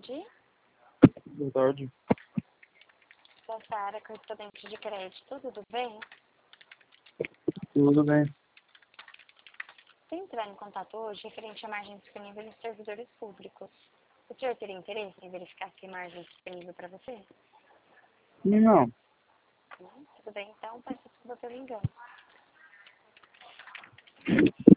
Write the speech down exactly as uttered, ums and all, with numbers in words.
tarde. Boa tarde. Sou a Sara, correspondente de crédito, tudo bem? Tudo bem. Se entrar em contato hoje referente a margens disponíveis nos servidores públicos, o senhor teria interesse em verificar se margem disponível para você? Não. Hum, tudo bem, então peço desculpa pelo engano.